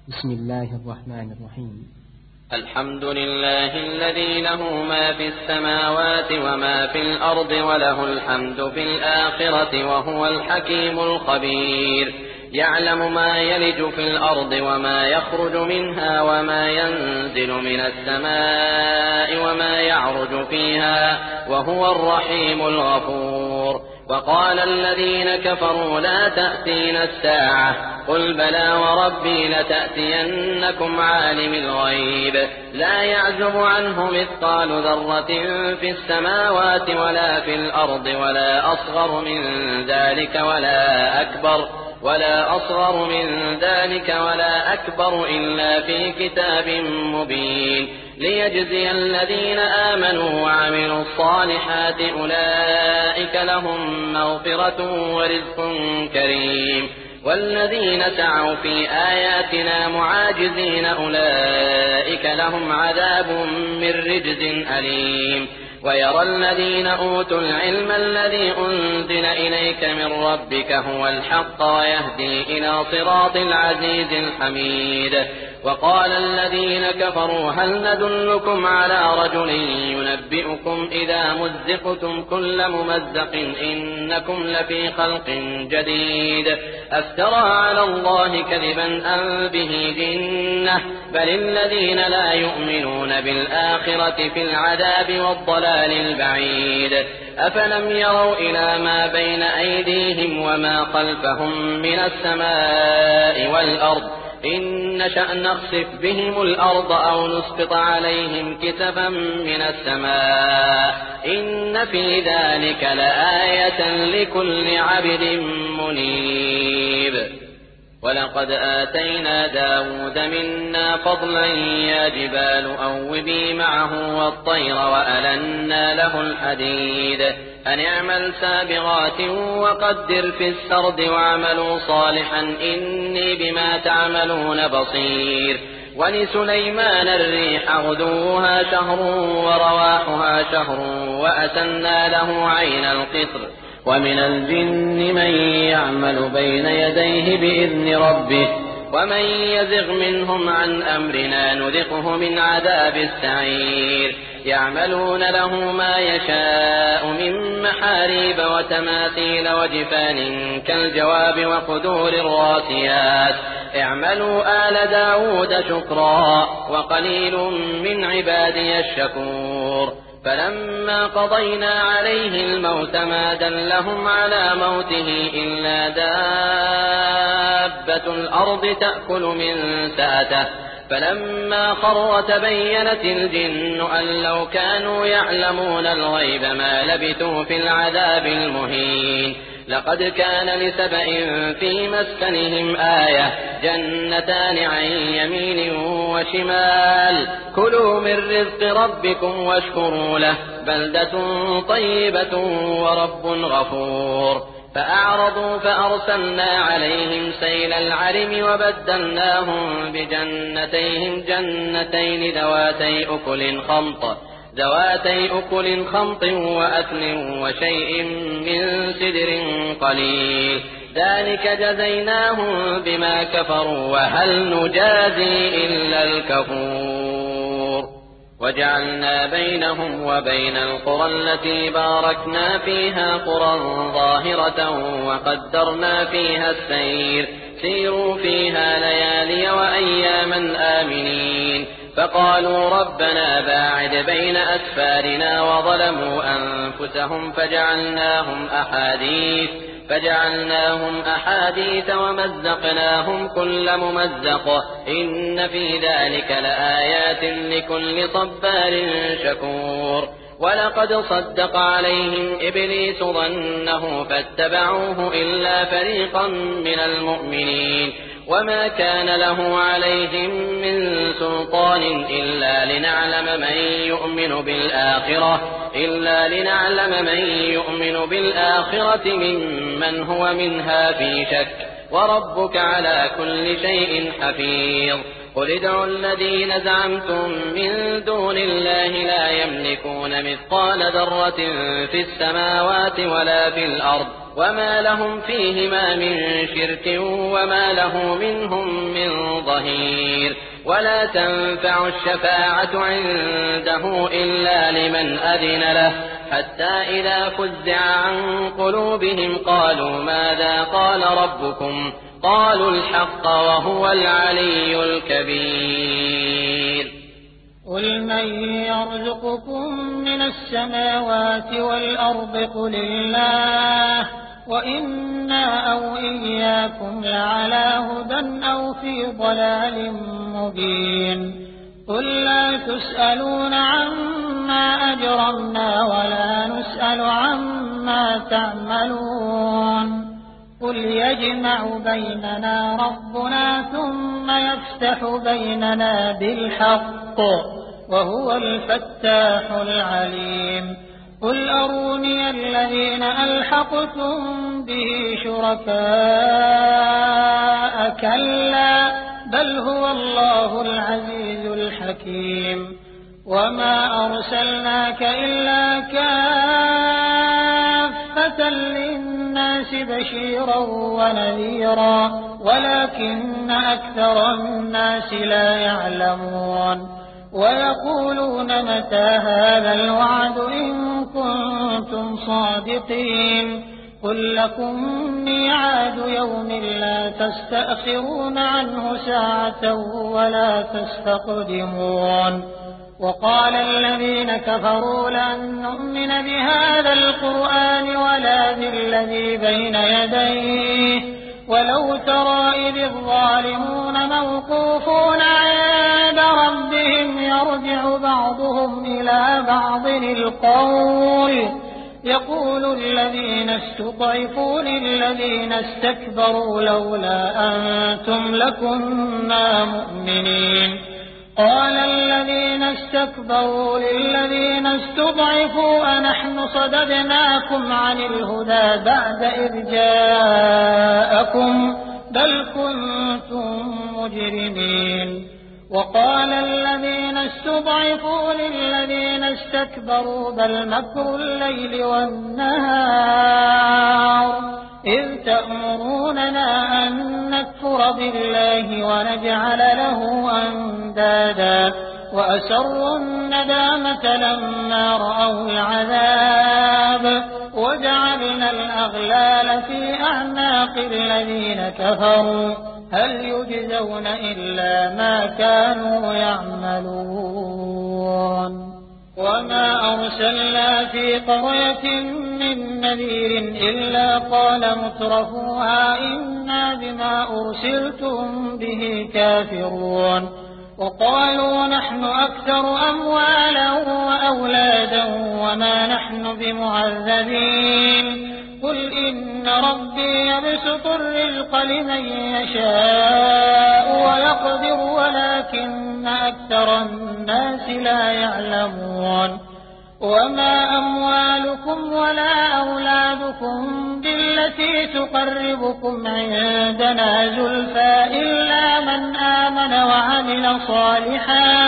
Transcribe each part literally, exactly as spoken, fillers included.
بسم الله الرحمن الرحيم. الحمد لله الذي له ما في السماوات وما في الأرض وله الحمد في الآخرة وهو الحكيم الخبير. يعلم ما يلج في الأرض وما يخرج منها وما ينزل من السماء وما يعرج فيها وهو الرحيم الغفور. وقال الذين كفروا لا تأتينا الساعة قل بلى وربي لتأتينكم عالم الغيب لا يعزب عنه مثقال ذرة في السماوات ولا في الأرض ولا أصغر من ذلك ولا أكبر ولا أصغر من ذلك ولا أكبر إلا في كتاب مبين ليجزي الذين آمنوا وعملوا الصالحات أولئك لهم مغفرة ورزق كريم. والذين سعوا في آياتنا معاجزين أولئك لهم عذاب من رجز أليم. ويرى الذين أوتوا العلم الذي أنزل إليك من ربك هو الحق ويهدي إلى صراط العزيز الحميد. وقال الذين كفروا هل ندلكم على رجل ينبئكم إذا مزقتم كل ممزق إنكم لفي خلق جديد أفترى على الله كذبا أم به جنة بل الذين لا يؤمنون بالآخرة في العذاب والضلال البعيد. أفلم يروا إلى ما بين أيديهم وما خلفهم من السماء والأرض إن نشأ نخسف بهم الأرض أو نسقط عليهم كسفا من السماء إن في ذلك لآية لكل عبد منيب. ولقد آتينا داود منا فضلا يا جبال أوبي معه والطير وألنا له الحديد أن اعمل سابغات وقدر في السرد واعملوا صالحا إني بما تعملون بصير. ولسليمان الريح غدوها شهر ورواحها شهر وأسنا له عين القطر ومن الجن من يعمل بين يديه بإذن ربه ومن يزغ منهم عن أمرنا نذقه من عذاب السعير. يعملون له ما يشاء من محاريب وتماثيل وجفان كالجواب وقدور الراسيات اعملوا آل داود شكرا وقليل من عبادي الشكور. فلما قضينا عليه الموت ما دلهم على موته إلا دابة الأرض تأكل من سأته فلما خر تبينت الجن أن لو كانوا يعلمون الغيب ما لبثوا في العذاب المهين. لقد كان لسبأ في مسكنهم آية جنتان عن يمين وشمال كلوا من رزق ربكم واشكروا له بلدة طيبة ورب غفور. فأعرضوا فأرسلنا عليهم سيل العرم وبدلناهم بجنتيهم جنتين ذواتي أكل خمط ذواتي أكل خمط وأثل وشيء من سدر قليل ذلك جزيناهم بما كفروا وهل نجازي إلا الكفور. وجعلنا بينهم وبين القرى التي باركنا فيها قرى ظاهرة وقدرنا فيها السير سيروا فيها ليالي وأياما آمنين. فقالوا ربنا باعد بين أسفارنا وظلموا أنفسهم فجعلناهم أحاديث فجعلناهم أحاديث ومزقناهم كل ممزق إن في ذلك لآيات لكل صبار شكور. ولقد صدق عليهم إبليس ظنه فاتبعوه إلا فريقا من المؤمنين وما كان له عليهم من سلطان إلا لنعلم من يؤمن بالآخرة إلا لنعلم من يؤمن بالآخرة ممن هو منها في شك وربك على كل شيء حفيظ. قل ادعوا الذين زعمتم من دون الله لا يملكون مثقال ذرة في السماوات ولا في الأرض وما لهم فيهما من شرك وما له منهم من ظهير ولا تنفع الشفاعة عنده إلا لمن أذن له حتى إذا فزع عن قلوبهم قالوا ماذا قال ربكم قالوا الحق وهو العلي الكبير. قل من يرزقكم من السماوات والأرض قل الله وإنا أو إياكم لعلى هدى أو في ضلال مبين. قل لا تسألون عما أجرمنا ولا نسأل عما تعملون. قل يجمع بيننا ربنا ثم يفتح بيننا بالحق وهو الفتاح العليم. قل أروني الذين ألحقتم به شركاء كلا بل هو الله العزيز الحكيم. وما أرسلناك إلا كافة للناس بشيرا ونذيرا ولكن أكثر الناس لا يعلمون. ويقولون متى هذا الوعد إن كنتم صادقين. قل لكم ميعاد يوم لا تستأخرون عنه ساعة ولا تستقدمون. وقال الذين كفروا لن نؤمن بهذا القرآن ولا بالذي بين يديه ولو ترى إذ الظالمون موقوفون عند ربهم يرجع بعضهم إلى بعض القول يقول الذين استضعفوا للذين استكبروا لولا أنتم لكنا مؤمنين. قال الذين استكبروا للذين استضعفوا أنحن صددناكم عن الهدى بعد إذ جاءكم بل كنتم مجرمين. وقال الذين استضعفوا للذين استكبروا بل مكر الليل والنهار إذ تأمروننا أن نكفر بالله ونجعل له أندادا وأسروا الندامة لما رأوا العذاب وجعلنا الأغلال في أعناق الذين كفروا هل يجزون إلا ما كانوا يعملون. وما أرسلنا في قرية من نذير إلا قال مترفوها إنا بما أرسلتم به كافرون. وقالوا نحن أكثر أموالا وأولادا وما نحن بمعذبين. قل إن ربي يبسط الرزق لمن يشاء ويقدر ولكن أكثر الناس لا يعلمون. وما أموالكم ولا أولادكم بالتي تقربكم عندنا زلفى إلا من آمن وعمل صالحا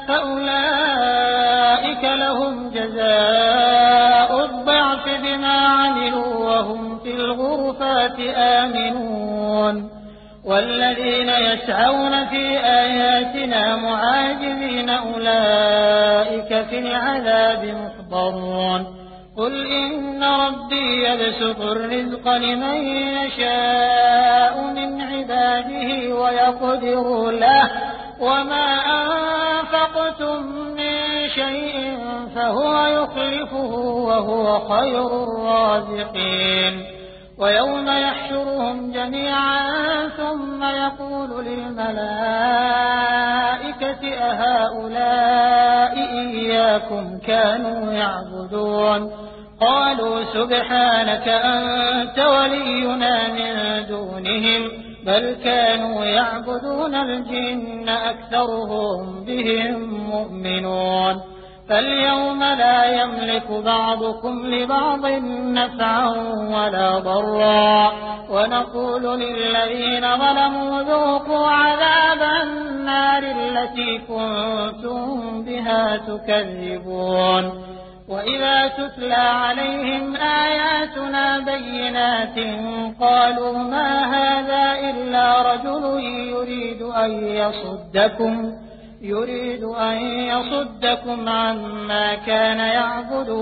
فأولئك لهم جزاء الضعف بما عملوا وهم في الغرفات آمنون. والذين يسعون في آياتنا معاجزين أولئك في العذاب محضرون. قل إن ربي يبسط الرزق لمن يشاء من عباده ويقدر له وما أنفقتم من شيء فهو يخلفه وهو خير الرازقين. ويوم يحشرهم جميعا ثم يقول للملائكة أهؤلاء إياكم كانوا يعبدون قالوا سبحانك أنت ولينا من دونهم بل كانوا يعبدون الجن أكثرهم بهم مؤمنون. فاليوم لا يملك بعضكم لبعض نفعا ولا ضرا ونقول للذين ظلموا ذوقوا عذاب النار التي كنتم بها تكذبون. وإذا تتلى عليهم آياتنا بينات قالوا ما هذا إلا رجل يريد أن يصدكم يريد أن يصدكم عما كان يعبد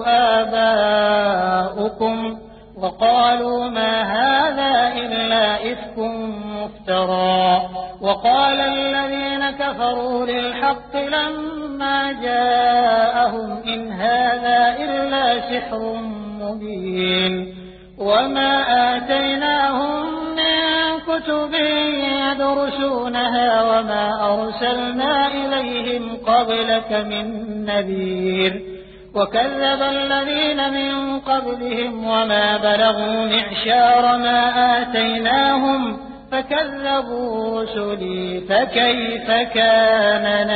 آباؤكم وقالوا ما هذا إلا إفك مفترى وقال الذين كفروا للحق لما جاءهم إن هذا إلا سحر مبين وما آتيناهم من كتب يدرسونها وما أرسلنا إليهم قبلك من نذير وكذب الذين من قبلهم وما بلغوا معشار ما آتيناهم فكذبوا رسلي فكيف كان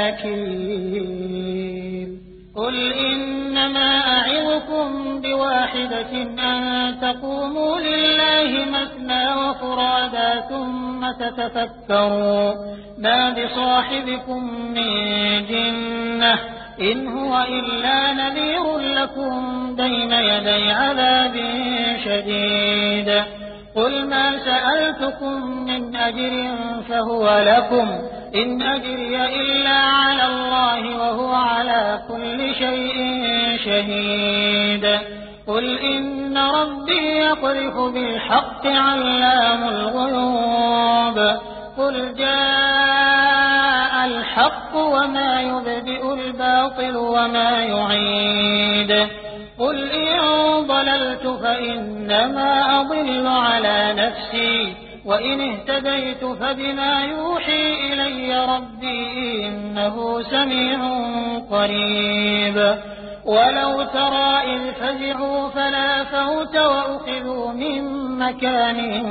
نكير قل إنما أعظكم بواحدة أن تقوموا لله مثنى وفرادا ثم تتفكروا ما بصاحبكم من جنة إن هو إلا نذير لكم بين يدي عذاب شديد قل ما سألتكم من أجر فهو لكم إن أجري إلا على الله وهو على كل شيء شهيد قل إن ربي يقذف بالحق علام الغيوب قل جاء الحق وما يبدئ الباطل وما يعيد قل إن ضللت فإنما أضل على نفسي وإن اهتديت فبما يوحي إلي ربي إنه سميع قريب ولو ترى إذ فزعوا فلا فوت وأخذوا من مكان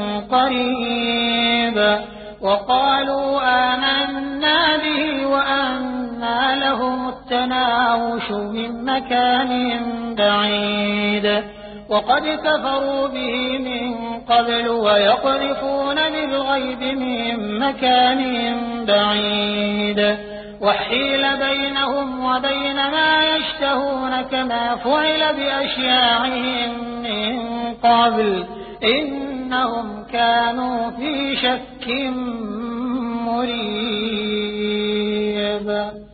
قريب وقالوا آمنا به وأنى لهم التناوش من مكان بعيد وقد كفروا به من قبل ويقذفون بالغيب من مكان بعيد وحيل بينهم وبين ما يشتهون كما فعل بأشياعهم من قبل إنهم كانوا في شك مريب